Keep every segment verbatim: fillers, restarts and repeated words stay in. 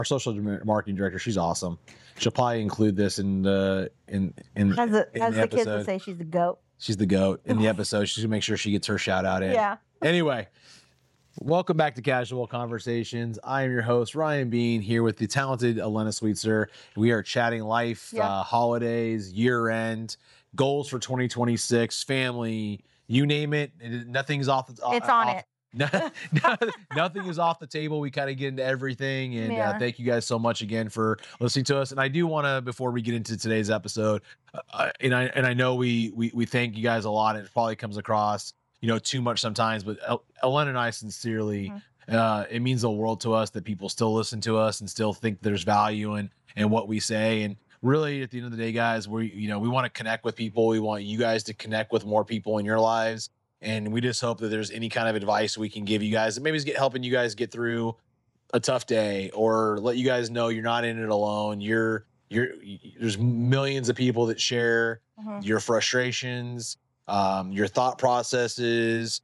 our social marketing director. She's awesome. She'll probably include this in the in in, as the, in as the, the kids episode. would say, she's the goat. She's the goat in the episode. She's gonna make sure she gets her shout out in. Yeah. Anyway, welcome back to Casual Conversations. I am your host, Ryan Bean, here with the talented Elena Sweetser. We are chatting life, Yeah. uh, holidays, year end, goals for twenty twenty-six, family, you name it. it nothing's off the It's on off, it. no, nothing is off the table. We kind of get into everything. And Yeah. uh, thank you guys so much again for listening to us. And I do want to, before we get into today's episode, uh, and I and I know we, we we thank you guys a lot. And it probably comes across, you know, too much sometimes. But El- Ellen and I sincerely, Mhm. uh, it means the world to us that people still listen to us and still think there's value in in what we say. And really, at the end of the day, guys, we you know we want to connect with people. We want you guys to connect with more people in your lives. And we just hope that there's any kind of advice we can give you guys that maybe is get, helping you guys get through a tough day, or let you guys know you're not in it alone. You're you're there's millions of people that share Mhm. your frustrations, um, your thought processes,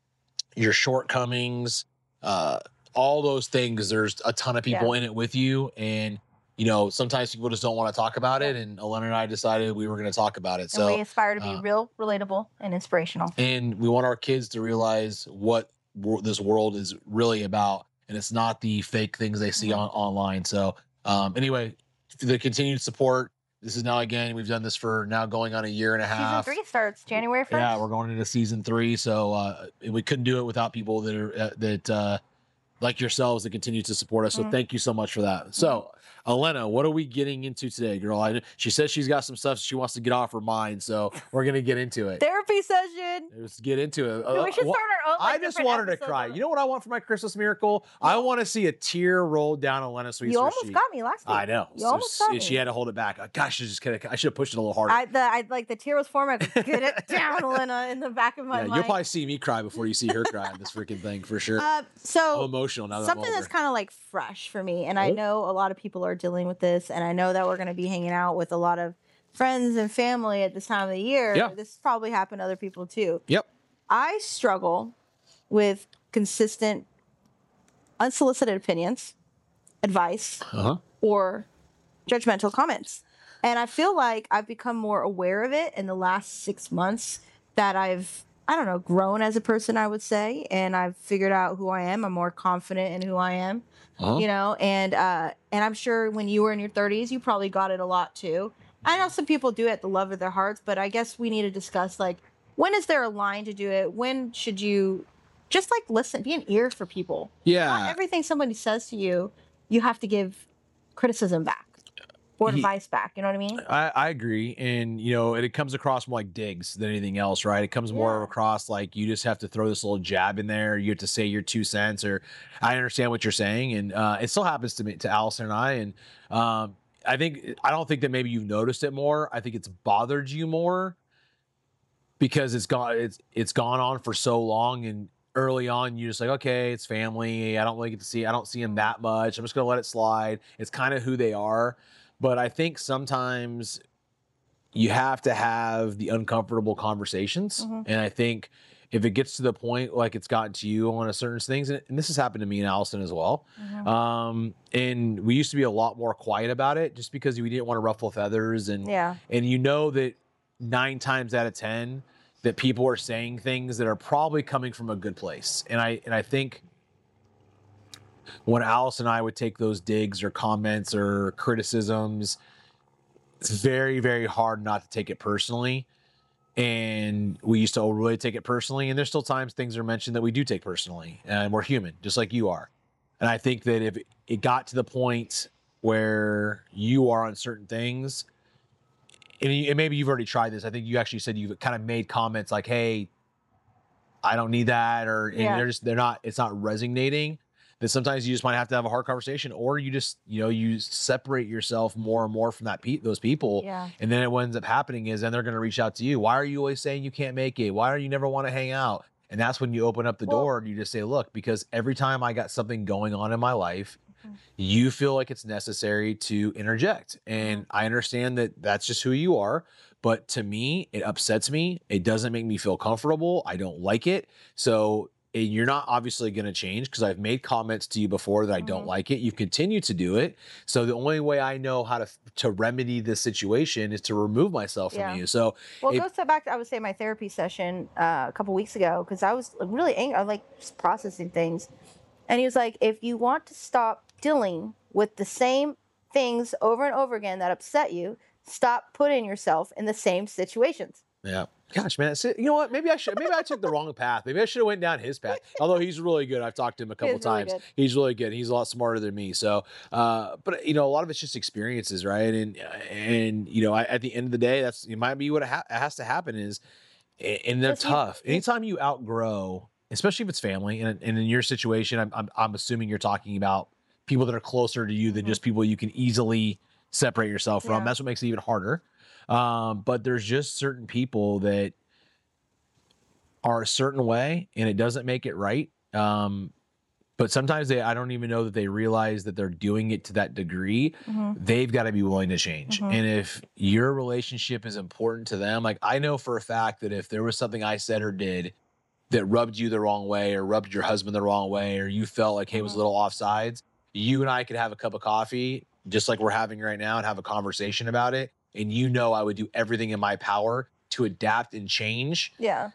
your shortcomings, uh, all those things. There's a ton of people Yeah. in it with you, and you know sometimes people just don't want to talk about it. And Elena and I decided we were going to talk about it. And So we aspire to be uh, real, relatable, and inspirational. and we want our kids to realize what wor- this world is really about, and it's not the fake things they see Mhm. on online. So um anyway, for the continued support, this is now, again, we've done this for now going on a year and a Season half. three starts January first. Yeah, we're going into season three, so uh we couldn't do it without people that are uh, that uh like yourselves that continue to support us. So Mhm. thank you so much for that. So Elena, what are we getting into today, girl? I, she says she's got some stuff she wants to get off her mind, so we're gonna get into it. Therapy session. Let's get into it. we should Uh, start our own. Like, I just different wanted to episodes cry. of- You know what I want for my Christmas miracle? I want to see a tear roll down Elena Sweetser's You almost sheet. got me last week. I know. You So almost s- got she me. had to hold it back. Uh, Gosh, I just kinda, I should have pushed it a little harder. I, the, I like the tear was forming. I could get it down, Elena, in the back of my yeah, mind. you'll probably see me cry before you see her cry on this freaking thing for sure. Uh, I'm so emotional now that something I'm that's older. kind of like fresh for me, and I Oh. know a lot of people are dealing with this, and I know that we're going to be hanging out with a lot of friends and family at this time of the year. Yeah. This probably happened to other people too. Yep. I struggle with consistent, unsolicited opinions, advice, Uh-huh. or judgmental comments. And I feel like I've become more aware of it in the last six months that I've, I don't know, grown as a person, I would say. And I've figured out who I am. I'm more confident in who I am, Uh-huh. you know, and, uh, and I'm sure when you were in your thirties, you probably got it a lot too. I know some people do it at the love of their hearts, but I guess we need to discuss, like, when is there a line to do it? When should you just like listen, be an ear for people? Not Yeah. everything somebody says to you, you have to give criticism back or Ye- advice back. You know what I mean? I, I agree. And, you know, it, it comes across more like digs than anything else, right? It comes more Yeah. across like you just have to throw this little jab in there. You have to say your two cents, or I understand what you're saying. And uh, it still happens to me, to Allison and I. And um, I think, I don't think that maybe you've noticed it more. I think it's bothered you more because it's gone, it's, it's gone on for so long. And early on, you're just like, okay, it's family. I don't really get to see, I don't see them that much. I'm just going to let it slide. It's kind of who they are. But I think sometimes you have to have the uncomfortable conversations. Mhm. And I think if it gets to the point like it's gotten to you on a certain things, and, and this has happened to me and Allison as well. Mhm. Um, and we used to be a lot more quiet about it just because we didn't want to ruffle feathers. And, Yeah. and you know that nine times out of ten that people are saying things that are probably coming from a good place. And I, and I think when Alice and I would take those digs or comments or criticisms, it's very, very hard not to take it personally. And we used to really take it personally. And there's still times things are mentioned that we do take personally. And we're human, just like you are. And I think that if it got to the point where you are on certain things, and, you, and maybe you've already tried this. I think you actually said you've kind of made comments like, hey, I don't need that. Or and Yeah. they're just, they're not, it's not resonating. That sometimes you just might have to have a hard conversation, or you just, you know, you separate yourself more and more from that pe- those people. Yeah. And then what ends up happening is then they're going to reach out to you. Why are you always saying you can't make it? Why do you never want to hang out? And that's when you open up the Well- door and you just say, look, because every time I got something going on in my life, Mhm. you feel like it's necessary to interject. And I understand that that's just who you are. But to me, it upsets me. It doesn't make me feel comfortable. I don't like it. So and you're not obviously going to change because I've made comments to you before that I don't Mhm. like it. You've continued to do it. So the only way I know how to to remedy this situation is to remove myself from Yeah. you. So Well, if, go step back. I would say my therapy session uh, a couple weeks ago because I was really angry. I was like just processing things, and he was like, "If you want to stop dealing with the same things over and over again that upset you, stop putting yourself in the same situations." yeah. Gosh, man, it's- you know what? Maybe I should. Maybe I took the wrong path. Maybe I should have went down his path. Although he's really good. I've talked to him a couple He's really times. good. He's really good. He's a lot smarter than me. So, uh, but you know, a lot of it's just experiences, right? And and you know, I, at the end of the day, that's it might be what it ha- has to happen is, and they're Just you- tough. you- Anytime you outgrow, especially if it's family, and, and in your situation, I'm, I'm I'm assuming you're talking about people that are closer to you than Mhm. just people you can easily separate yourself from. Yeah. That's what makes it even harder. Um, but there's just certain people that are a certain way and it doesn't make it right. Um, but sometimes they, I don't even know that they realize that they're doing it to that degree. Mhm. They've got to be willing to change. Mhm. And if your relationship is important to them, like I know for a fact that if there was something I said or did that rubbed you the wrong way or rubbed your husband the wrong way, or you felt like, hey, it was a Mhm. little offsides, you and I could have a cup of coffee just like we're having right now and have a conversation about it. And you know, I would do everything in my power to adapt and change Yeah.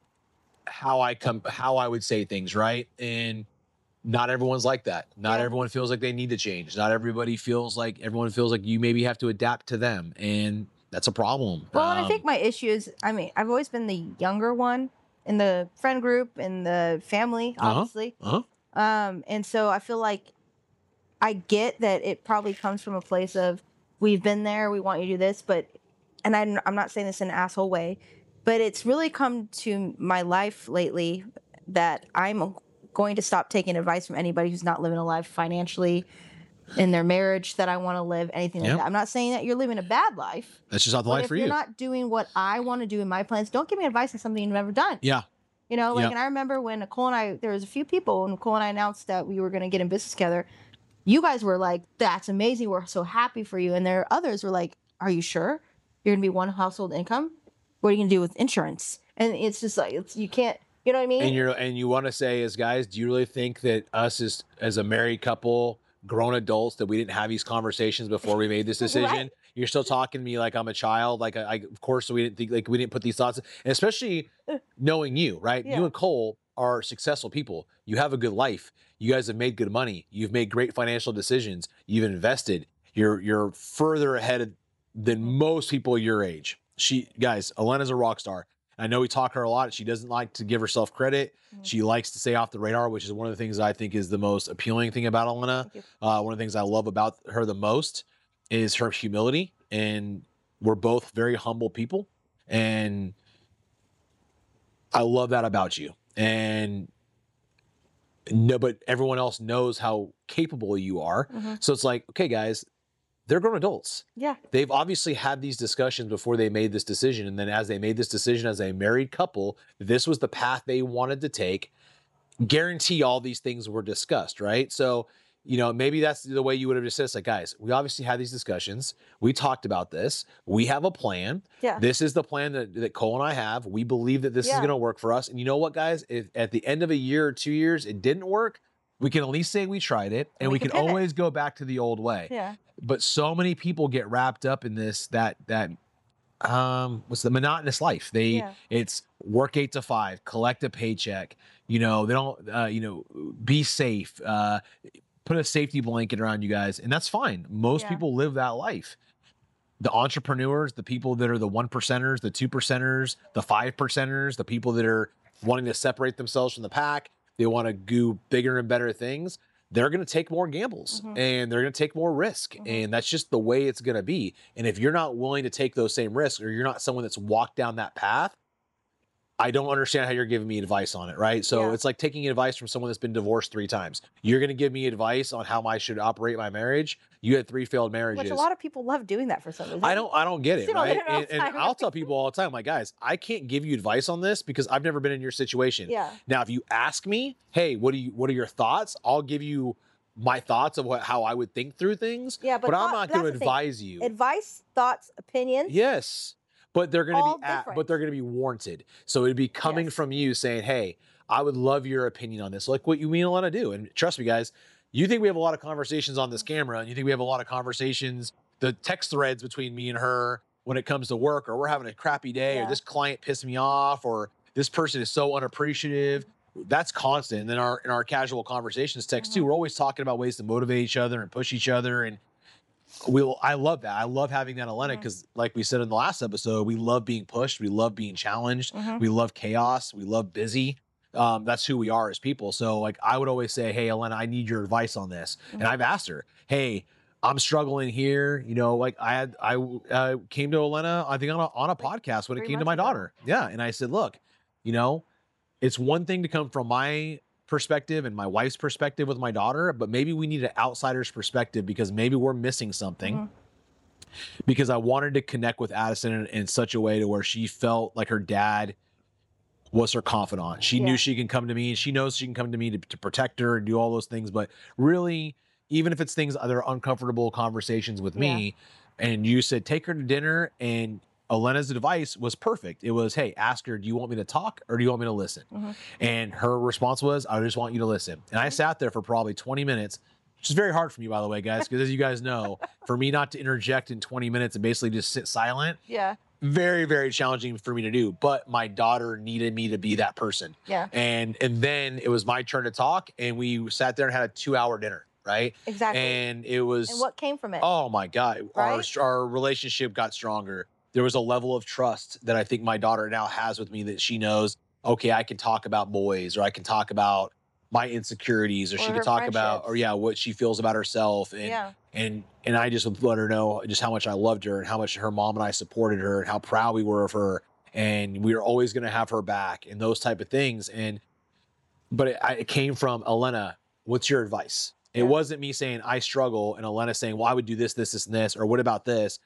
how I come, how I would say things, right? And not everyone's like that. Not Yeah. everyone feels like they need to change. Not everybody feels like everyone feels like you maybe have to adapt to them, and that's a problem. Well, and I Um, think my issue is, I mean, I've always been the younger one in the friend group, in the family, Uh-huh. obviously. uh-huh. Um, and so I feel like I get that it probably comes from a place of we've been there, we want you to do this, but and I'm I'm not saying this in an asshole way, but it's really come to my life lately that I'm going to stop taking advice from anybody who's not living a life financially in their marriage that I want to live, anything like Yep. that. I'm not saying that you're living a bad life. That's just not the But life if for you're you. not doing what I want to do in my plans, don't give me advice on something you've never done. Yeah. You know, like, Yep. and I remember when Nicole and I, there was a few people when Nicole and I announced that we were going to get in business together. You guys were like, "That's amazing. We're so happy for you." And there are others were like, "Are you sure you're going to be one household income? What are you going to do with insurance?" And it's just like, it's, you can't, you know what I mean? And you're and you want to say as guys, do you really think that us as as a married couple, grown adults, that we didn't have these conversations before we made this decision? Right. You're still talking to me like I'm a child. Like I, I of course we didn't think like we didn't put these thoughts, and especially knowing you, right? Yeah. You and Cole are successful people. You have a good life. You guys have made good money. You've made great financial decisions. You've invested. You're you're further ahead than most people your age. She guys, Elena's a rock star. I know we talk to her a lot. She doesn't like to give herself credit. Mhm. She likes to stay off the radar, which is one of the things that I think is the most appealing thing about Elena. Thank you. Uh, one of the things I love about her the most is her humility. And we're both very humble people. And I love that about you. And no, but everyone else knows how capable you are. Mhm. So it's like, okay, guys, they're grown adults. Yeah. They've obviously had these discussions before they made this decision. And then as they made this decision as a married couple, this was the path they wanted to take. Guarantee all these things were discussed, right? So, you know, maybe that's the way you would have just said, it's like, guys, we obviously had these discussions. We talked about this. We have a plan. Yeah. This is the plan that, that Cole and I have. We believe that this is Yeah. going to work for us. And you know what, guys? If at the end of a year or two years, it didn't work, we can at least say we tried it, and, And we, we can, can pivot. always go back to the old way. Yeah. But so many people get wrapped up in this, that, that, um, what's the monotonous life? They, Yeah. it's work eight to five, collect a paycheck, you know, they don't, uh, you know, be safe, uh, put a safety blanket around you guys. And that's fine. Most Yeah. people live that life. The entrepreneurs, the people that are the one percenters, the two percenters, the five percenters, the people that are wanting to separate themselves from the pack, they want to do bigger and better things. They're going to take more gambles Mhm. and they're going to take more risk. Mhm. And that's just the way it's going to be. And if you're not willing to take those same risks, or you're not someone that's walked down that path, I don't understand how you're giving me advice on it, right? So Yeah. it's like taking advice from someone that's been divorced three times. You're going to give me advice on how I should operate my marriage. You had three failed marriages. Which a lot of people love doing that for some reason. I don't, I don't get it, You know, right? they're all And, and tired. I'll tell people all the time, like, guys, I can't give you advice on this because I've never been in your situation. Yeah. Now, if you ask me, hey, what do you, what are your thoughts? I'll give you my thoughts of what, how I would think through things. Yeah, but but I'm thought- not going to that's the thing. advise you. Advice, thoughts, opinions. Yes, but they're going All to be at, different. but they're going to be warranted. So it'd be coming Yes. from you saying, "Hey, I would love your opinion on this. Like what you mean a lot to do. And trust me, guys, you think we have a lot of conversations on this camera, and you think we have a lot of conversations, the text threads between me and her when it comes to work, or we're having a crappy day, Yeah. or this client pissed me off, or this person is so unappreciative. That's constant. And then our in our casual conversations text too, Mhm. we're always talking about ways to motivate each other and push each other. And we'll I love that. I love having that, Elena, Mhm. because like we said in the last episode, we love being pushed, we love being challenged, Mhm. we love chaos, we love busy. Um, that's who we are as people. So like I would always say, hey, Elena, I need your advice on this. And Mhm. I've asked her, hey, I'm struggling here. You know, like I had, I uh, came to Elena, I think on a, on a Like podcast when it three came to months my ago. daughter. Yeah. And I said, look, you know, it's one thing to come from my perspective and my wife's perspective with my daughter, but maybe we need an outsider's perspective because maybe we're missing something. Mhm. Because I wanted to connect with Addison in, in such a way to where she felt like her dad was her confidant. She Yeah. knew she can come to me, and she knows she can come to me to, to protect her and do all those things. But really, even if it's things that are uncomfortable conversations with me, and you said take her to dinner, and Elena's advice was perfect. It was, hey, ask her, do you want me to talk or do you want me to listen? Mhm. And her response was, I just want you to listen. And I sat there for probably twenty minutes, which is very hard for me, by the way, guys, because as you guys know, for me not to interject in twenty minutes and basically just sit silent, Yeah. very, very challenging for me to do. But my daughter needed me to be that person. Yeah. And and then it was my turn to talk, and we sat there and had a two hour dinner, right? Exactly. And it was, And what came from it? oh my God, our, Right? our relationship got stronger. There was a level of trust that I think my daughter now has with me, that she knows, okay, I can talk about boys, or I can talk about my insecurities, or, Or she her can talk about, or friendships. yeah, what she feels about herself. And Yeah. and and I just would let her know just how much I loved her and how much her mom and I supported her and how proud we were of her, and we were always going to have her back and those type of things. And but it, I, it came from Elena. What's your advice? It Yeah. wasn't me saying I struggle and Elena saying, well, I would do this, this, this, and this, or what about this?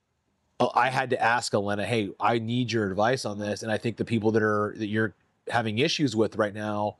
Uh, I had to ask Elena, hey, I need your advice on this. And I think the people that are that you're having issues with right now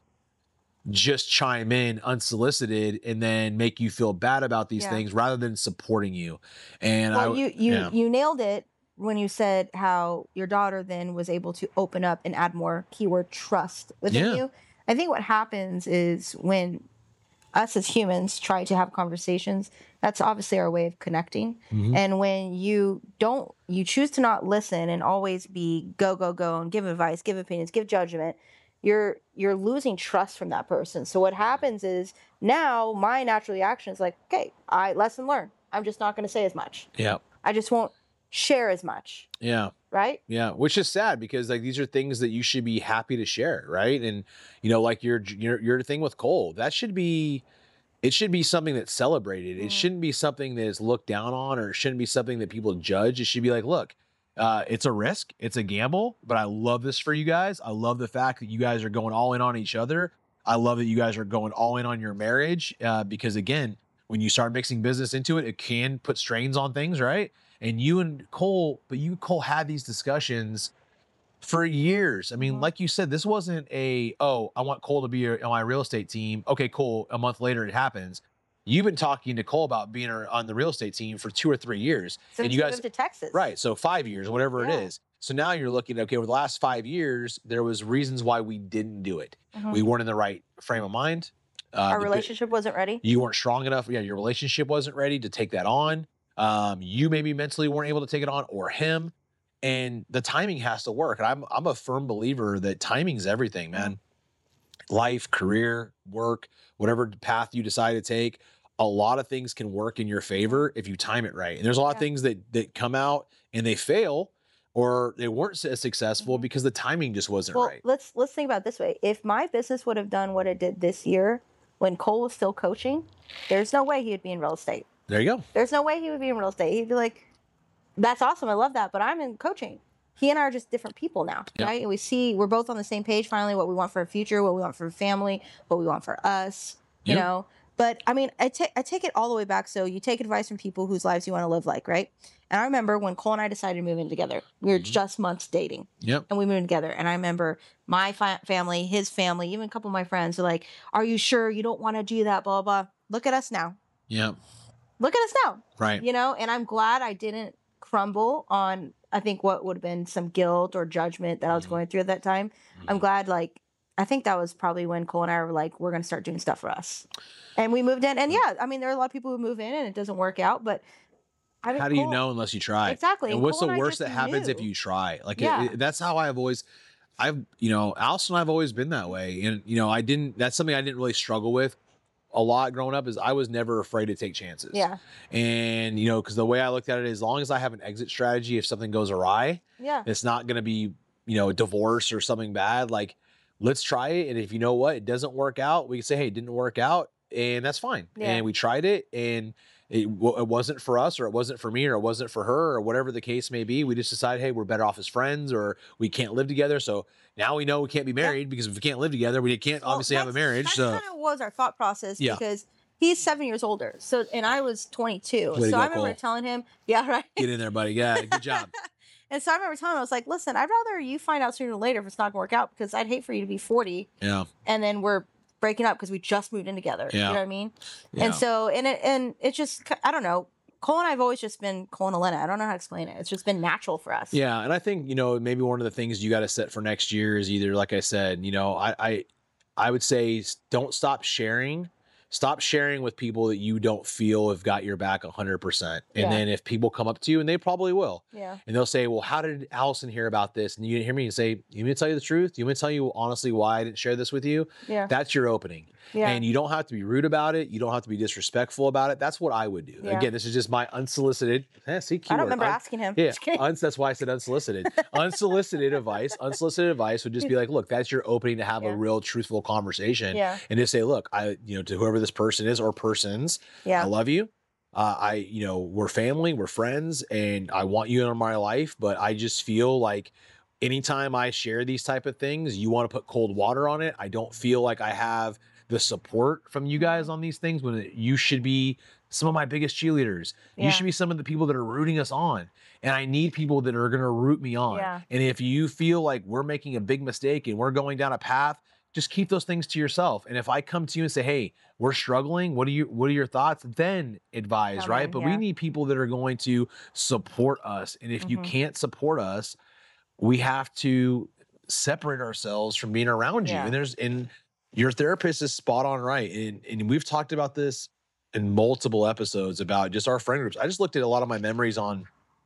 just chime in unsolicited and then make you feel bad about these Yeah. things rather than supporting you. And Well, I, you you yeah. you nailed it when you said how your daughter then was able to open up and add more keyword trust within Yeah. you. I think what happens is when us as humans try to have conversations, that's obviously our way of connecting. Mhm. And when you don't, you choose to not listen and always be go go go and give advice, give opinions, give judgment, you're you're losing trust from that person. So what happens is now my natural reaction is like, okay, I lesson learned. I'm just not going to say as much. Yeah. I just won't share as much, Yeah. right? Yeah, which is sad because like these are things that you should be happy to share, right? And you know, like your your your thing with Cole, that should be, it should be something that's celebrated. It Mhm. shouldn't be something that is looked down on, or it shouldn't be something that people judge. It should be like, look, uh, it's a risk, it's a gamble, but I love this for you guys. I love the fact that you guys are going all in on each other. I love that you guys are going all in on your marriage, uh, because again, when you start mixing business into it, it can put strains on things, right? And you and Cole, but you and Cole had these discussions for years. I mean, Mhm. like you said, this wasn't a, oh, I want Cole to be on my real estate team. Okay, cool. A month later, it happens. You've been talking to Cole about being on the real estate team for two or three years. Since and you you guys, moved to Texas. right. So five years, whatever Yeah. it is. So now you're looking, okay, over the last five years, there was reasons why we didn't do it. Mhm. We weren't in the right frame of mind. Uh, Our the bi- relationship wasn't ready. you weren't strong enough. Yeah, your relationship wasn't ready to take that on. Um, you maybe mentally weren't able to take it on, or him. And the timing has to work. And I'm I'm a firm believer that timing's everything, man. Life, career, work, whatever path you decide to take, a lot of things can work in your favor if you time it right. And there's a lot of Yeah. things that that come out and they fail, or they weren't as successful Mhm. because the timing just wasn't Well, right. let's let's think about it this way. If my business would have done what it did this year when Cole was still coaching, there's no way he would be in real estate. There you go. There's no way he would be in real estate. He'd be like, that's awesome. I love that. But I'm in coaching. He and I are just different people now, Yep. right? And we see we're both on the same page finally, what we want for our future, what we want for family, what we want for us, you Yep. know? But I mean, I take I take it all the way back. So you take advice from people whose lives you want to live like, right? And I remember when Cole and I decided to move in together, we were Mhm. just months dating. Yep. And we moved together. And I remember my fi- family, his family, even a couple of my friends are like, are you sure you don't want to do that? Blah, blah, blah. Look at us now. Yep. Look at us now. Right. You know, and I'm glad I didn't crumble on, I think, what would have been some guilt or judgment that I was Mhm. going through at that time. I'm Mhm. glad, like, I think that was probably when Cole and I were like, we're going to start doing stuff for us. And we moved in. And yeah, I mean, there are a lot of people who move in and it doesn't work out, but I mean, how do you Cole- know unless you try? Exactly. And And what's Cole the and I worst just that happens if knew. you try? Like it- Yeah. it- that's how I've always, I've you know, Allison and I've always been that way, and you know, I didn't. That's something I didn't really struggle with a lot growing up. Is I was never afraid to take chances. Yeah. And you know, because the way I looked at it, as long as I have an exit strategy, if something goes awry, Yeah. it's not going to be you know a divorce or something bad. Like let's try it, and if you know what it doesn't work out, we can say, hey, it didn't work out, and that's fine. Yeah. And we tried it, and it, w- it wasn't for us, or it wasn't for me, or it wasn't for her, or whatever the case may be. We just decided, hey, we're better off as friends, or we can't live together. So now we know we can't be married because if we can't live together, we can't Well, obviously have a that's- marriage. That So kind of was our thought process Yeah. because he's seven years older. So, and I was twenty-two. Way to So go, I remember Cole. telling him, yeah, right. get in there, buddy. Yeah, good job. And so I remember telling him, I was like, listen, I'd rather you find out sooner or later if it's not going to work out because I'd hate for you to be forty Yeah, and then we're breaking up because we just moved in together. You Yeah. know what I mean? yeah. And so, and it, and it just, I don't know. Cole and I have always just been Cole and Elena. I don't know how to explain it. It's just been natural for us. Yeah, and I think you know maybe one of the things you got to set for next year is either, like I said, you know, I I, I would say s- don't stop sharing. Stop sharing with people that you don't feel have got your back one hundred percent. And Yeah. then if people come up to you, and they probably will, Yeah. and they'll say, well, how did Allison hear about this? And you didn't hear me, and say, you want me to tell you the truth? You want me to tell you honestly why I didn't share this with you? Yeah. That's your opening. Yeah. And you don't have to be rude about it. You don't have to be disrespectful about it. That's what I would do. Yeah. Again, this is just my unsolicited. Eh, see, I don't keyword, remember un- asking him. yeah, Just kidding. uns, that's why I said unsolicited. Unsolicited advice. Unsolicited advice would just be like, look, that's your opening to have Yeah. a real, truthful conversation, Yeah. and just say, look, I, you know, to whoever this person is or persons, I Yeah. love you. Uh, I, you know, we're family, we're friends, and I want you in my life. But I just feel like anytime I share these type of things, you want to put cold water on it. I don't feel like I have the support from you guys on these things when it- you should be some of my biggest cheerleaders. Yeah. You should be some of the people that are rooting us on. And I need people that are going to root me on. Yeah. And if you feel like we're making a big mistake and we're going down a path, just keep those things to yourself. And if I come to you and say, hey, we're struggling, what are you what are your thoughts? Then advise, Come right? in, But yeah. we need people that are going to support us. And if you Mhm. can't support us, we have to separate ourselves from being around you. Yeah. And there's and your therapist is spot on right. And and we've talked about this in multiple episodes about just our friend groups. I just looked at a lot of my memories on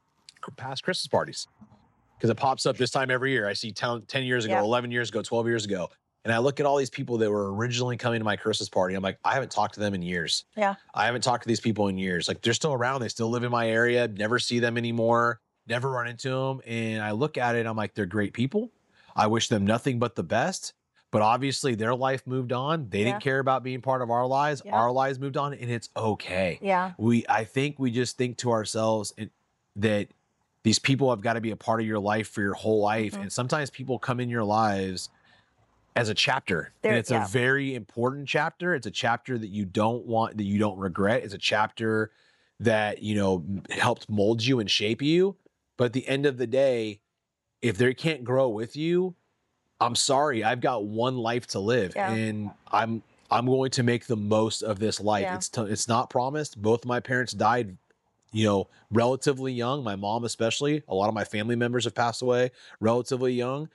past Christmas parties because it pops up this time every year. I see ten, ten years ago, Yeah. eleven years ago, twelve years ago. And I look at all these people that were originally coming to my Christmas party. I'm like, I haven't talked to them in years. Yeah. I haven't talked to these people in years. Like they're still around. They still live in my area. Never see them anymore. Never run into them. And I look at it. I'm like, they're great people. I wish them nothing but the best. But obviously their life moved on. They Yeah. didn't care about being part of our lives. Yeah. Our lives moved on, and it's okay. Yeah. We, I think we just think to ourselves it, that these people have got to be a part of your life for your whole life. Mhm. And sometimes people come in your lives as a chapter, They're- and it's yeah. a very important chapter. It's a chapter that you don't want, that you don't regret. It's a chapter that, you know, m- helped mold you and shape you. But at the end of the day, if they can't grow with you, I'm sorry, I've got one life to live, Yeah. and I'm I'm going to make the most of this life. Yeah. It's t- it's not promised. Both my parents died, you know, relatively young. My mom especially. A lot of my family members have passed away relatively young,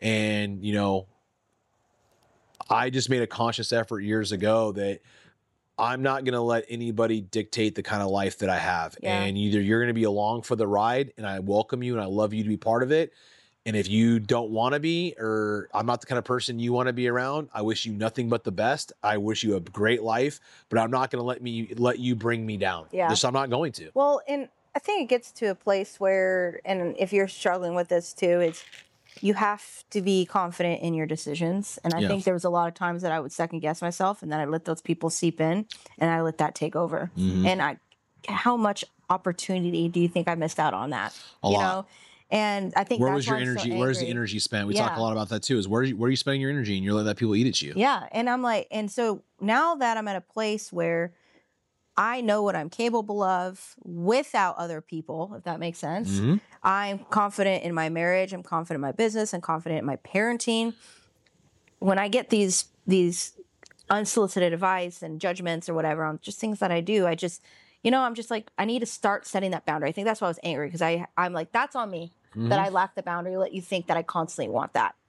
and you know, I just made a conscious effort years ago that I'm not going to let anybody dictate the kind of life that I have. Yeah. And either you're going to be along for the ride, and I welcome you and I love you to be part of it. And if you don't want to be, or I'm not the kind of person you want to be around, I wish you nothing but the best. I wish you a great life, but I'm not going to let me let you bring me down. Yeah. Just I'm not going to. Well, and I think it gets to a place where, and if you're struggling with this too, it's you have to be confident in your decisions. And I Yeah. think there was a lot of times that I would second guess myself, and then I let those people seep in, and I let that take over. Mhm. And I, how much opportunity do you think I missed out on that? A you lot. know, and I think Where that's was your why I'm so energy? Where's the angry. energy spent? We talk Yeah. a lot about that too. Is where are you, where are you spending your energy, and you're letting that people eat at you? Yeah. And I'm like, and so now that I'm at a place where I know what I'm capable of without other people, if that makes sense. Mhm. I'm confident in my marriage. I'm confident in my business. I'm confident in my parenting. When I get these these unsolicited advice and judgments or whatever on just things that I do, I just, you know, I'm just like, I need to start setting that boundary. I think that's why I was angry because I I'm like, that's on me that Mhm. I lack the boundary. Let you think that I constantly want that.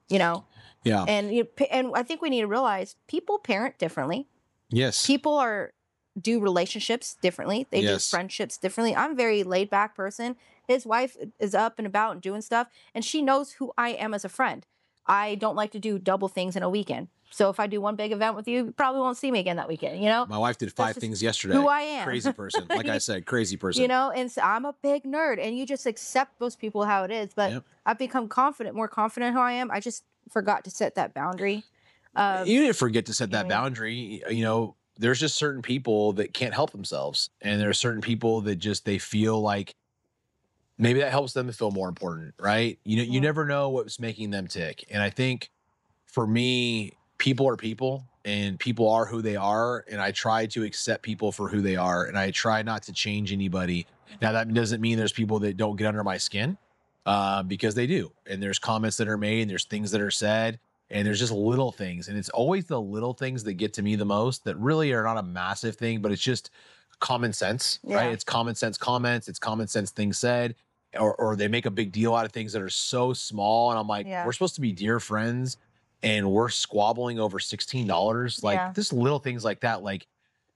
you know? Yeah. And you and I think we need to realize people parent differently. Yes. People are do relationships differently. They Yes. do friendships differently. I'm a very laid back person. His wife is up and about and doing stuff, and she knows who I am as a friend. I don't like to do double things in a weekend. So if I do one big event with you, you probably won't see me again that weekend, you know? My wife did five just things yesterday. who I am. Crazy person. Like I said, crazy person. You know, and so I'm a big nerd, and you just accept those people how it is. But Yep. I've become confident, more confident who I am. I just forgot to set that boundary. Um, You didn't forget to set that yeah. boundary. You know, there's just certain people that can't help themselves. And there are certain people that just, they feel like maybe that helps them to feel more important, right? You know, you Mhm. never know what's making them tick. And I think for me, people are people and people are who they are. And I try to accept people for who they are. And I try not to change anybody. Now, that doesn't mean there's people that don't get under my skin, uh, because they do. And there's comments that are made and there's things that are said. And there's just little things. And it's always the little things that get to me the most that really are not a massive thing, but it's just common sense, Yeah. right? It's common sense comments. It's common sense things said, or, or they make a big deal out of things that are so small. And I'm like, Yeah. we're supposed to be dear friends and we're squabbling over sixteen dollars. Like Yeah. just little things like that, like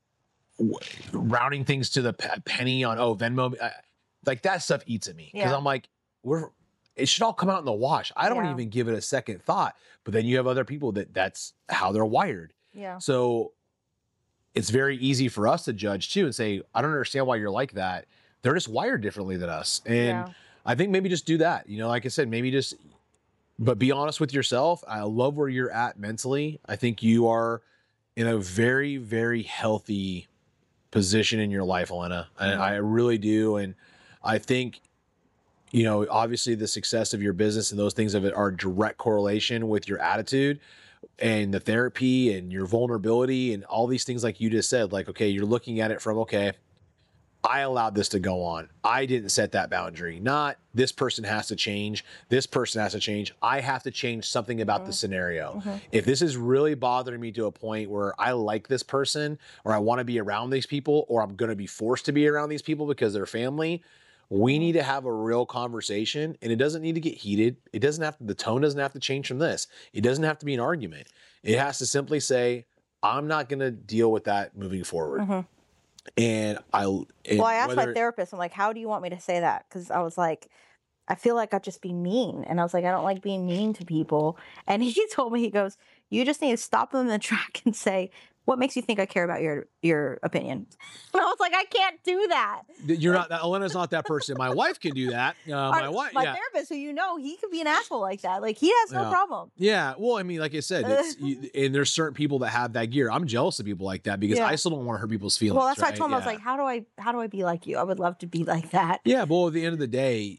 w- rounding things to the pe- penny on, oh, Venmo, I, like that stuff eats at me. Cause Yeah. I'm like, we're, it should all come out in the wash. I don't Yeah. even give it a second thought. But then you have other people that that's how they're wired. Yeah. So it's very easy for us to judge too and say, I don't understand why you're like that. They're just wired differently than us. And Yeah. I think maybe just do that. You know, like I said, maybe just, but be honest with yourself. I love where you're at mentally. I think you are in a very, very healthy position in your life, Elena. And Mhm. I really do. And I think, you know, obviously the success of your business and those things of it are direct correlation with your attitude and the therapy and your vulnerability and all these things like you just said. Like, okay, you're looking at it from, okay, I allowed this to go on. I didn't set that boundary. Not this person has to change. This person has to change. I have to change something about the Mhm. scenario. Mhm. If this is really bothering me to a point where I like this person or I want to be around these people or I'm going to be forced to be around these people because they're family, we Mhm. need to have a real conversation, and it doesn't need to get heated. It doesn't have to, the tone doesn't have to change from this. It doesn't have to be an argument. It has to simply say, I'm not going to deal with that moving forward. Mhm. And I, and Well, I asked my whether- therapist, I'm like, how do you want me to say that? Because I was like, I feel like I'd just be mean. And I was like, I don't like being mean to people. And he told me, he goes, you just need to stop them in the track and say, what makes you think I care about your your opinion? And I was like, I can't do that. You're not that. Elena's not that person. My wife can do that. Uh, my Our- wife, my yeah, therapist, who you know, he could be an asshole like that. Like he has no Yeah. problem. yeah. Well, I mean, like I said, it's, you, and there's certain people that have that gear. I'm jealous of people like that because Yeah. I still don't want to hurt people's feelings. Well, that's why I right? told him, I was Yeah. like, how do I how do I be like you? I would love to be like that. Yeah, but at the end of the day,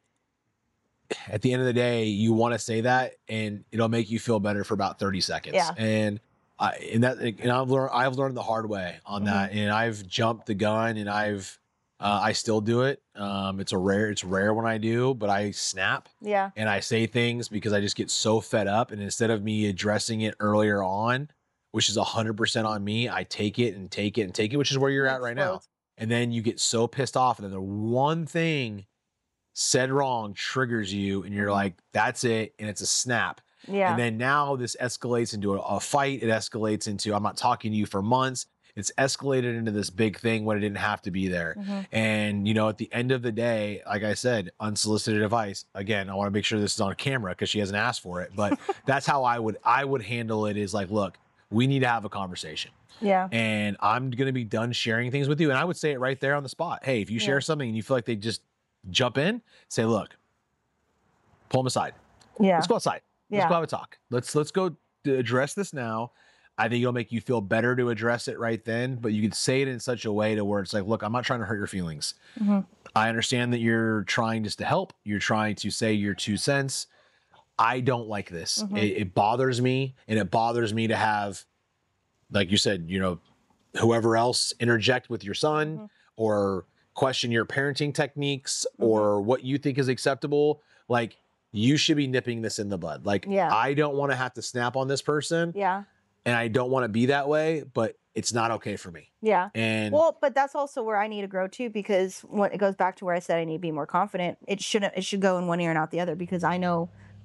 at the end of the day, you want to say that, and it'll make you feel better for about thirty seconds. Yeah. And I, and that, and I've learned, I've learned the hard way on that, and I've jumped the gun, and I've, uh, I still do it. Um, it's a rare, it's rare when I do, but I snap Yeah. and I say things because I just get so fed up, and instead of me addressing it earlier on, which is a hundred percent on me, I take it and take it and take it, which is where you're at right now. Explodes. And then you get so pissed off, and then the one thing said wrong triggers you, and you're like, that's it. And it's a snap. Yeah. And then now this escalates into a, a fight. It escalates into, I'm not talking to you for months. It's escalated into this big thing when it didn't have to be there. Mhm. And, you know, at the end of the day, like I said, unsolicited advice. Again, I want to make sure this is on camera because she hasn't asked for it. But that's how I would, I would handle it is like, look, we need to have a conversation. Yeah. And I'm going to be done sharing things with you. And I would say it right there on the spot. Hey, if you share Yeah. something and you feel like they just jump in, say, look, pull them aside. Yeah. Let's go outside. Let's Yeah. go have a talk. Let's, let's go to address this now. I think it'll make you feel better to address it right then, but you could say it in such a way to where it's like, look, I'm not trying to hurt your feelings. Mhm. I understand that you're trying just to help. You're trying to say your two cents. I don't like this. Mhm. It, it bothers me, and it bothers me to have, like you said, you know, whoever else interject with your son Mhm. or question your parenting techniques Mhm. or what you think is acceptable. Like, you should be nipping this in the bud. Like, Yeah. I don't want to have to snap on this person, Yeah. and I don't want to be that way, but it's not okay for me. Yeah. And Well, but that's also where I need to grow too, because when it goes back to where I said I need to be more confident, it shouldn't. It should go in one ear and out the other, because I know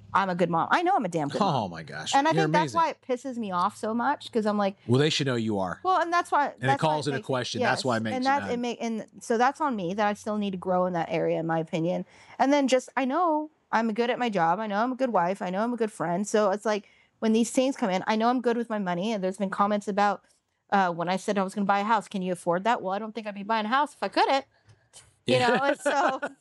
I'm a good mom. I know I'm a damn good mom. Oh my gosh. And I You're think that's amazing. why it pisses me off so much because I'm like, Well, they should know you are. well, and that's why. And that's it calls why it a makes- question. That's why it makes and you that mad. it make and so that's on me that I still need to grow in that area, in my opinion. And then just I know I'm good at my job. I know I'm a good wife. I know I'm a good friend. So it's like when these things come in, I know I'm good with my money. And there's been comments about uh, when I said I was going to buy a house. Can you afford that? Well, I don't think I'd be buying a house if I couldn't. You know, and so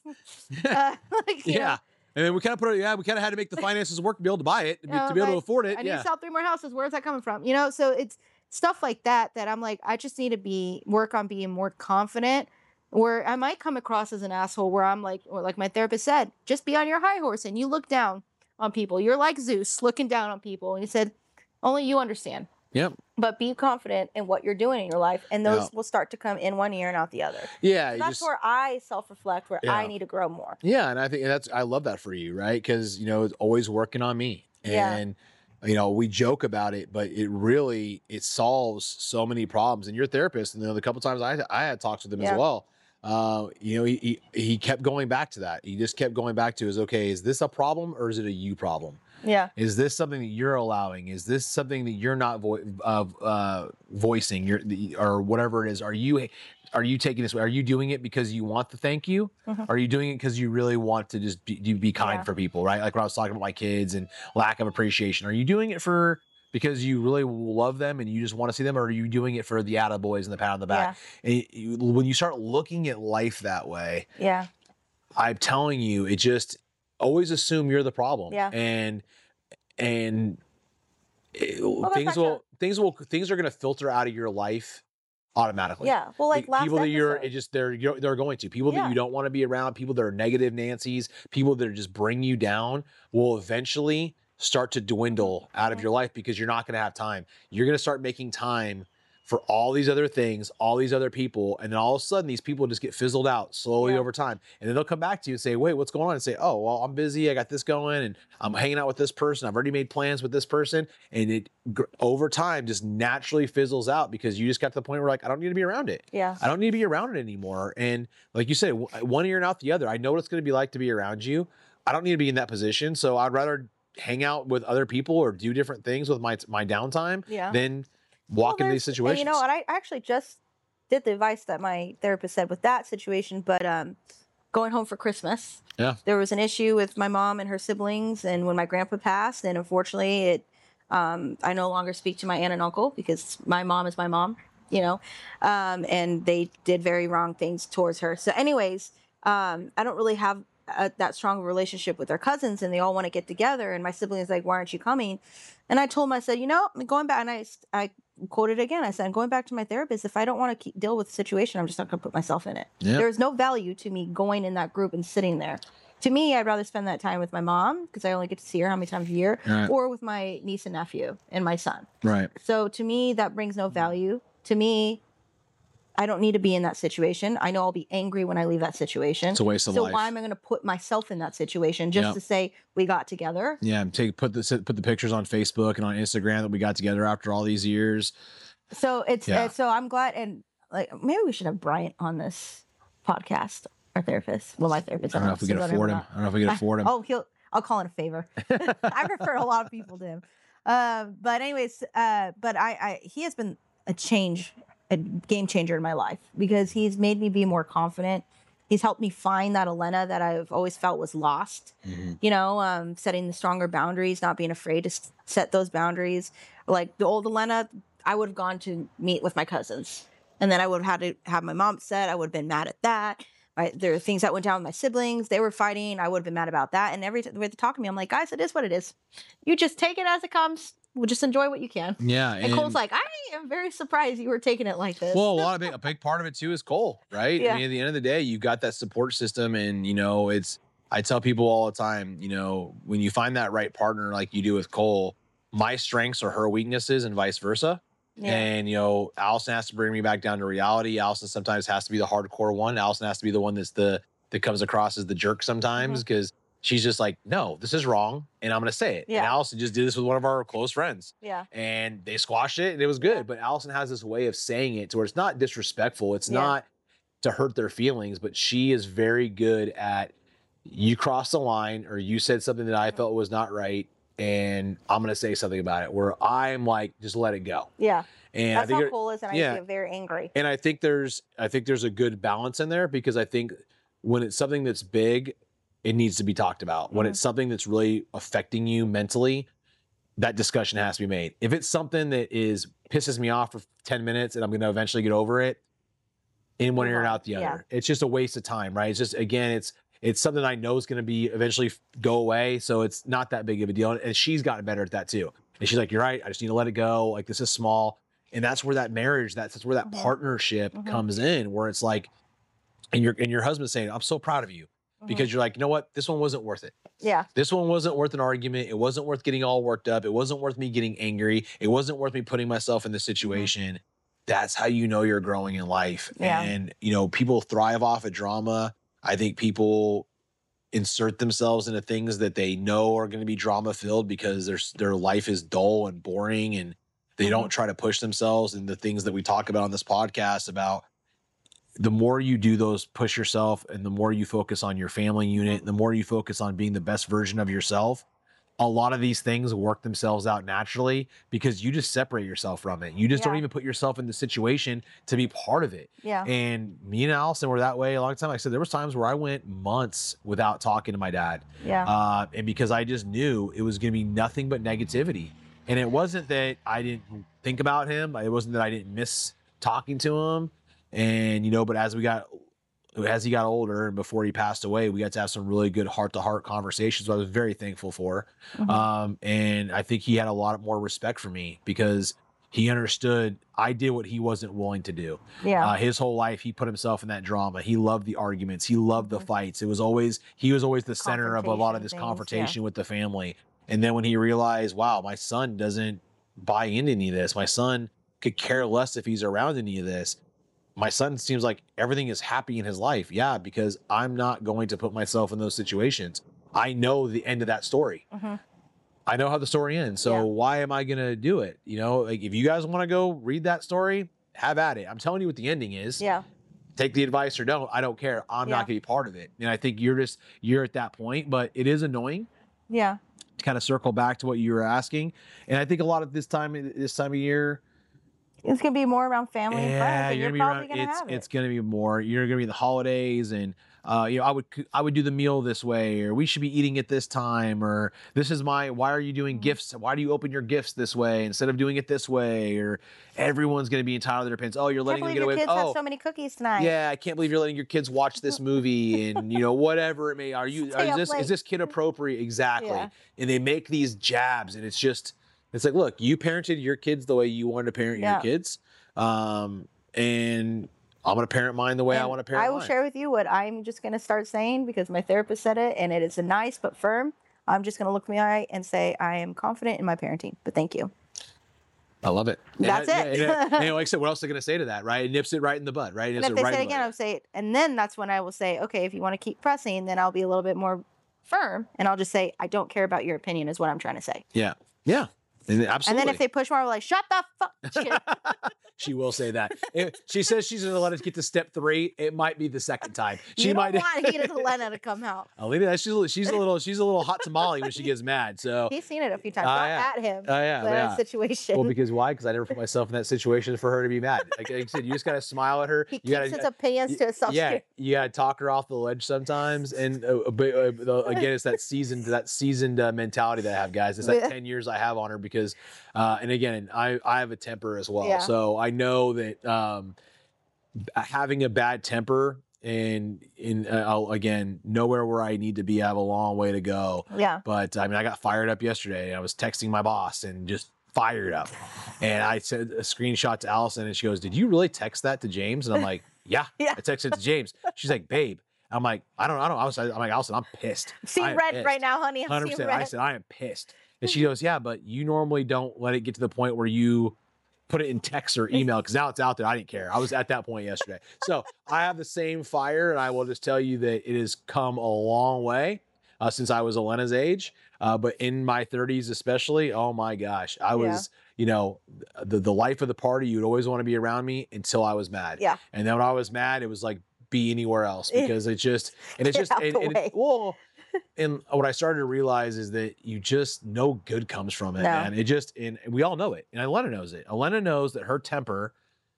uh, like, you yeah. know, And then we kind of put it, yeah, we kind of had to make the finances work to be able to buy it, to be, know, to be able to like, afford it. I need Yeah. to sell three more houses. Where's that coming from? You know, so it's stuff like that that I'm like, I just need to be work on being more confident. Where I might come across as an asshole, where I'm like, or like my therapist said, just be on your high horse and you look down on people. You're like Zeus looking down on people, and he said, only you understand. Yep. But be confident in what you're doing in your life, and those Yeah. will start to come in one ear and out the other. Yeah. So you that's just- where I self-reflect, where I Yeah. need to grow more. Yeah, and I think that's I love that for you, right? Because you know it's always working on me, Yeah. and you know we joke about it, but it really it solves so many problems. And your therapist, and you know, the couple times I I had talks with him Yeah. as well. Uh, you know, he, he he kept going back to that. He just kept going back to is okay. Is this a problem or is it a you problem? Yeah. Is this something that you're allowing? Is this something that you're not vo- uh, uh, voicing? Your or whatever it is. Are you are you taking this? Are you doing it because you want the thank you? Mhm. Are you doing it because you really want to just be, you be kind Yeah. for people, right? Like when I was talking about my kids and lack of appreciation. Are you doing it for because you really love them and you just want to see them, or are you doing it for the attaboys and the pat on the back? And you, when you start looking at life that way, Yeah. I'm telling you, it just always assume you're the problem. Yeah. And and it- that's things not will things will things are going to filter out of your life automatically. Yeah. Well, like Pe- last people that you're episode. it just they're you're- they're going to people that Yeah. you don't want to be around, people that are negative Nancy's, people that are just bring you down will eventually start to dwindle out of Mhm. your life because you're not going to have time. You're going to start making time for all these other things, all these other people, and then all of a sudden these people just get fizzled out slowly Yeah. over time. And then they'll come back to you and say, "Wait, what's going on?" And say, "Oh, well, I'm busy. I got this going, and I'm hanging out with this person. I've already made plans with this person." And it gr- over time just naturally fizzles out because you just got to the point where like, I don't need to be around it. Yeah. I don't need to be around it anymore. And like you said, w- one ear and out the other. I know what it's going to be like to be around you. I don't need to be in that position. So I'd rather hang out with other people or do different things with my my downtime Yeah. than walk Well, into these there's- situations. And you know, and I actually just did the advice that my therapist said with that situation, but um, going home for Christmas, Yeah. there was an issue with my mom and her siblings, and when my grandpa passed, and unfortunately, it um, I no longer speak to my aunt and uncle because my mom is my mom, you know, um, and they did very wrong things towards her. So, anyways, um, I don't really have a, that strong relationship with their cousins, and they all want to get together. And my siblings like, "Why aren't you coming?" And I told them, I said, "You know, I'm going back," and I I quoted again. I said, "I'm going back to my therapist. If I don't want to keep, deal with the situation, I'm just not going to put myself in it. Yeah. There's no value to me going in that group and sitting there. To me, I'd rather spend that time with my mom because I only get to see her how many times a year, Right. or with my niece and nephew and my son. Right. So to me, that brings no value. To me, I don't need to be in that situation. I know I'll be angry when I leave that situation. It's a waste of so life. why am I going to put myself in that situation just Yep. to say we got together? Yeah. Take put the put the pictures on Facebook and on Instagram that we got together after all these years. So it's Yeah. uh, so I'm glad, and like maybe we should have Bryant on this podcast, our therapist. Well, my therapist. I don't know if we can so afford him. whatever I don't know if we can afford him. Oh, he'll. I'll call it a favor. I've referred a lot of people to him. Uh, but anyways, uh, but I, I, he has been a change, a game changer in my life because he's made me be more confident. He's helped me find that Elena that I've always felt was lost. Mhm. You know, um, setting the stronger boundaries, not being afraid to s- set those boundaries. Like the old Elena, I would have gone to meet with my cousins, and then I would have had to have my mom upset. I would have been mad at that. I, there are things that went down with my siblings. They were fighting. I would have been mad about that. And every time they talk to me, I'm like, guys, it is what it is. You just take it as it comes. We'll just enjoy what you can. Yeah. And, Cole's like, I am very surprised you were taking it like this. Well, a lot of big, a big part of it too is Cole, right? Yeah. I mean, at the end of the day, you got that support system, and you know, it's. I tell people all the time, you know, when you find that right partner like you do with Cole, my strengths are her weaknesses, and vice versa. yeah. And you know, Allison has to bring me back down to reality. Allison sometimes has to be the hardcore one. Allison has to be the one that's the that comes across as the jerk sometimes because she's just like, no, this is wrong, and I'm gonna say it. And Yeah. Allison just did this with one of our close friends. yeah. And they squashed it and it was good. Yeah. But Allison has this way of saying it to where it's not disrespectful. It's Yeah. not to hurt their feelings, but she is very good at you crossed the line or you said something that I felt was not right, and I'm going to say something about it, where I'm like, just let it go. Yeah. And I That's think how it- Cole is, and I yeah. get very angry. And I think there's I think there's a good balance in there, because I think when it's something that's big, it needs to be talked about. When Mhm. it's something that's really affecting you mentally, that discussion has to be made. If it's something that is pisses me off for ten minutes and I'm going to eventually get over it, in one Move ear and on. out the Yeah. other. It's just a waste of time, right? It's just, again, it's it's something I know is going to be eventually f- go away, so it's not that big of a deal. And she's gotten better at that too. And she's like, "You're right. I just need to let it go. Like, this is small." And that's where that marriage, that's, that's where that Mhm. partnership Mhm. comes in, where it's like, and your and your husband's saying, "I'm so proud of you," Mhm. because you're like, you know what, this one wasn't worth it. Yeah. This one wasn't worth an argument. It wasn't worth getting all worked up. It wasn't worth me getting angry. It wasn't worth me putting myself in this situation. That's how you know you're growing in life. Yeah. And, you know, people thrive off of drama. I think people insert themselves into things that they know are going to be drama filled because their, their life is dull and boring, and they Mhm. don't try to push themselves in the things that we talk about on this podcast about. The more you do those, push yourself, and the more you focus on your family unit, the more you focus on being the best version of yourself, a lot of these things work themselves out naturally because you just separate yourself from it. You just don't Yeah. even put yourself in the situation to be part of it. Yeah. And me and Allison were that way a long time. Like I said, there was times where I went months without talking to my dad. Yeah. Uh, and because I just knew it was going to be nothing but negativity. And it wasn't that I didn't think about him. It wasn't that I didn't miss talking to him. And, you know, but as we got, as he got older and before he passed away, we got to have some really good heart to heart conversations, which I was very thankful for. Mhm. Um, and I think he had a lot more respect for me because he understood I did what he wasn't willing to do. Yeah. Uh, his whole life, he put himself in that drama. He loved the arguments. He loved the Mhm. fights. It was always, he was always the center of a lot of this Confrontation things, yeah. confrontation with the family. And then when he realized, wow, my son doesn't buy into any of this. My son could care less if he's around any of this. My son seems like everything is happy in his life. Yeah, because I'm not going to put myself in those situations. I know the end of that story. Mhm. I know how the story ends. So Yeah. why am I going to do it? You know, like if you guys want to go read that story, have at it. I'm telling you what the ending is. Yeah. Take the advice or don't. I don't care. I'm Yeah. not going to be part of it. And I think you're just, you're at that point, but it is annoying Yeah. to kind of circle back to what you were asking. And I think a lot of this time, this time of year, It's gonna be more around family and friends, and you're you're, gonna probably be around. gonna It's have it. it's gonna be more. You're gonna be the holidays, and uh, you know, I would I would do the meal this way, or we should be eating it this time, or this is my. Why are you doing Mhm. gifts? Why do you open your gifts this way instead of doing it this way? Or everyone's gonna be entitled to their opinions. Oh, you're Can't letting them believe get your away. kids with, have oh, so many cookies tonight. yeah, I can't believe you're letting your kids watch this movie, and you know whatever it may. Are you? Stay Is up this late. is this kid appropriate? Exactly. Yeah. And they make these jabs, and it's just it's like, look, you parented your kids the way you wanted to parent Yeah. your kids. Um, and I'm going to parent mine the way I And want to parent I will mine. share with you what I'm just going to start saying because my therapist said it, and it is a nice but firm. I'm just going to look me in the eye and say I am confident in my parenting. But thank you. I love it. And That's I- it. And, and, and like I said, what else are they going to say to that, right? It nips it right in the bud, right? It And nips if they right say it in the again, bud. I'll say it, and then that's when I will say, okay, if you want to keep pressing, then I'll be a little bit more firm, and I'll just say I don't care about your opinion is what I'm trying to say. Yeah. Yeah. And absolutely. And then if they push more, we're like, shut the fuck. shit." She will say that. If she says she's going to let us get to step three, it might be the second time. She you might. don't want Hita to Lena to come out. Alina, she's a little, she's a little, she's a little hot tamale when she gets mad. So, He's seen it a few times. Oh, Not yeah. at him, oh yeah, but in yeah. a situation. Well, because why? Because I never put myself in that situation for her to be mad. Like I said, you just gotta smile at her. he You keeps gotta, his opinions y- to himself. yeah, you gotta talk her off the ledge sometimes. And uh, but, uh, the- again, it's that seasoned, that seasoned uh, mentality that I have, guys. It's that Yeah. ten years I have on her because, uh, and again, I I have a temper as well, Yeah. so I know that um, having a bad temper. And in uh, I'll, again, nowhere where I need to be. I have a long way to go. Yeah. But I mean, I got fired up yesterday. I was texting my boss and just fired up. And I sent a screenshot to Allison, and she goes, "Did you really text that to James?" And I'm like, "Yeah, Yeah. I texted it to James." She's like, "Babe." I'm like, "I don't, I don't." I was, I'm like, "Allison, I'm pissed. See I am red pissed. right now, honey. I'm Hundred seeing percent." red. I said, "I am pissed." And she goes, "Yeah, but you normally don't let it get to the point where you put it in text or email because now it's out there. I didn't care. I was at that point yesterday. So I have the same fire, and I will just tell you that it has come a long way uh, since I was Elena's age. Uh, but in my thirties, especially, oh my gosh, I was, you know, the the life of the party. You'd always want to be around me until I was mad. Yeah. And then when I was mad, it was like be anywhere else because it just and it's Get just out and, the and way. it, well and what I started to realize is that you just no good comes from it, No. man. It just and we all know it, and Elena knows it. Elena knows that her temper,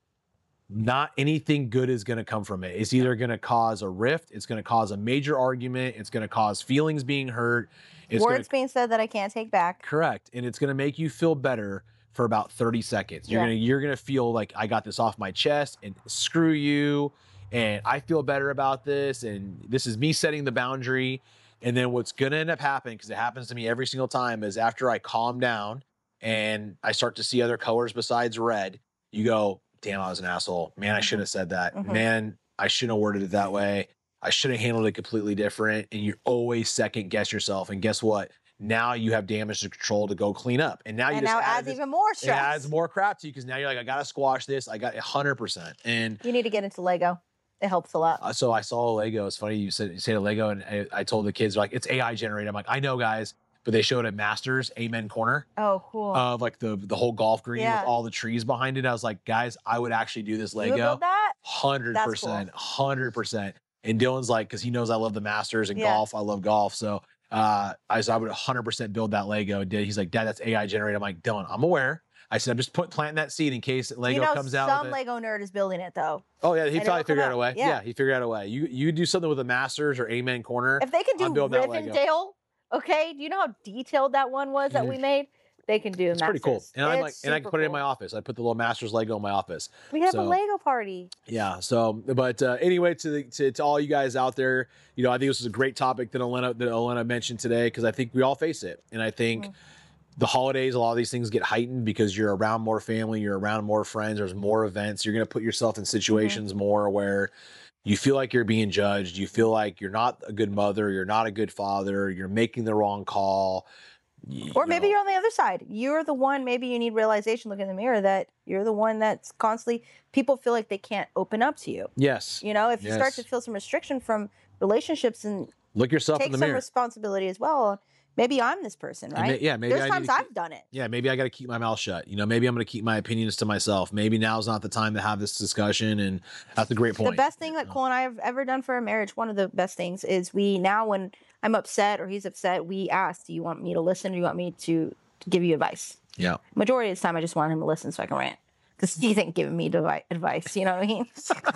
not anything good is going to come from it. It's either going to cause a rift, it's going to cause a major argument, it's going to cause feelings being hurt, it's Words gonna, being said that I can't take back. correct, and it's going to make you feel better for about thirty seconds. You're Yeah. gonna you're gonna feel like I got this off my chest, and screw you, and I feel better about this, and this is me setting the boundary. And then what's gonna end up happening, because it happens to me every single time, is after I calm down and I start to see other colors besides red, you go, damn, I was an asshole. Man, I should have said that. Mhm. Man, I shouldn't have worded it that way. I should have handled it completely different. And you always second guess yourself. And guess what? Now you have damage to control to go clean up. And now you And just now it add adds this- even more it stress. adds more crap to you because now you're like, I gotta squash this. I got one hundred percent. And You need to get into Lego. It helps a lot. uh, so I saw a Lego. It's funny you said you say a Lego, and I, I told the kids like it's A I generated. I'm like, I know, guys, but they showed at Masters Amen Corner Oh, cool. of like the the whole golf green Yeah. with all the trees behind it. I was like, guys, I would actually do this you would Lego, build that? hundred That's percent, hundred percent. And Dylan's like, because he knows I love the Masters and Yeah. golf. I love golf, so uh, I said I would one hundred percent build that Lego. Did he's like, Dad, that's A I generated. I'm like, Dylan, I'm aware. I said, I'm just put planting that seed in case Lego you know, comes out. some with it. Lego nerd is building it though. Oh yeah, he and probably it'll come figured out out. a way. Yeah. Yeah. he figured out a way. You you do something with the Masters or Amen Corner. If they can I'm do building that Lego. Rivendell, okay, do you know how detailed that one was that we made? They can do. It's pretty cool. Masters. And I'm like, It's and I can super put it in cool. my office. I put the little Masters Lego in my office. We have so- a Lego party. Yeah. So, but uh, anyway, to the to, to all you guys out there, you know, I think this is a great topic that Elena that Elena mentioned today because I think we all face it, and I think. Mhm. The holidays, a lot of these things get heightened because you're around more family, you're around more friends, there's more events. You're going to put yourself in situations more where you feel like you're being judged. You feel like you're not a good mother, you're not a good father, you're making the wrong call. y- Or you maybe know. you're on the other side. You're the one, maybe you need realization, look in the mirror that you're the one that's constantly, people feel like they can't open up to you. Yes. You know, if you start to Yes. feel some restriction from relationships and Look yourself take in the some mirror. responsibility as well, maybe I'm this person, And ma- right? yeah, maybe There's I need times to keep- I've done it. Yeah, maybe I got to keep my mouth shut. You know, maybe I'm going to keep my opinions to myself. Maybe now's not the time to have this discussion. And that's a great point. The best thing you that know. Cole and I have ever done for a marriage, one of the best things, is we now, when I'm upset or he's upset, we ask, do you want me to listen or do you want me to, to give you advice? Yeah. Majority of the time, I just want him to listen so I can rant. Because he ain't giving me devi- advice, you know what I mean?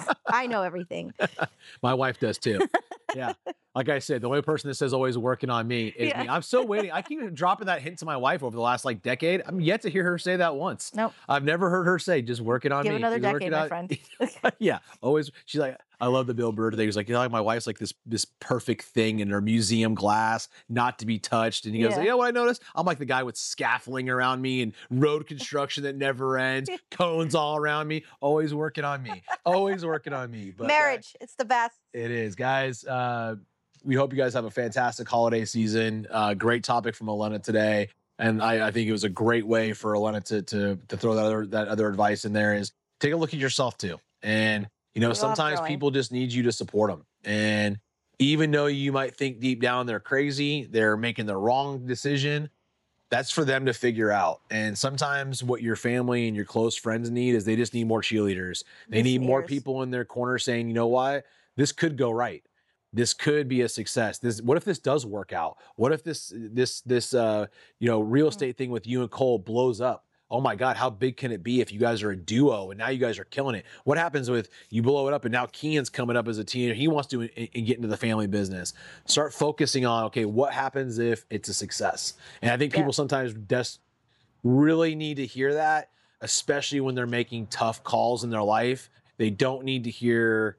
I know everything. My wife does too. Yeah. Like I said, the only person that says always working on me is Yeah. me. I'm still waiting. I keep dropping that hint to my wife over the last like decade. I'm yet to hear her say that once. Nope. I've never heard her say just working on Give me. another She's decade, working my on- friend. yeah. Always. She's like, I love the Bill Burr thing. He's like, you know, like my wife's like this this perfect thing in her museum glass, not to be touched. And he goes, Yeah. you know what I noticed? I'm like the guy with scaffolding around me and road construction that never ends, cones all around me, always working on me, always working on me. But uh, Marriage, it's the best. it is, guys. Uh, we hope you guys have a fantastic holiday season. Uh, great topic from Elena today, and I, I think it was a great way for Elena to to to throw that other that other advice in there. Is take a look at yourself too, and you know We love sometimes growing. people just need you to support them, and even though you might think deep down they're crazy, they're making the wrong decision. That's for them to figure out. And sometimes what your family and your close friends need is they just need more cheerleaders. They Listen need more ears. people in their corner saying, you know what, this could go right. This could be a success. This, what if this does work out? What if this, this, this, uh, you know, real estate thing with you and Cole blows up? Oh my God, how big can it be if you guys are a duo and now you guys are killing it? What happens with you blow it up and now Kean's coming up as a teenager? He wants to in, in get into the family business. Start focusing on, okay, what happens if it's a success? And I think Yeah. people sometimes just really need to hear that, especially when they're making tough calls in their life. They don't need to hear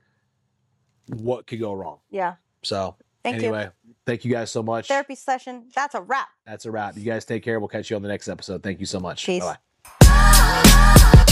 what could go wrong. Yeah. So Thank you. anyway, thank you guys so much. Therapy session. That's a wrap. That's a wrap. You guys take care. We'll catch you on the next episode. Thank you so much. Peace. Bye-bye.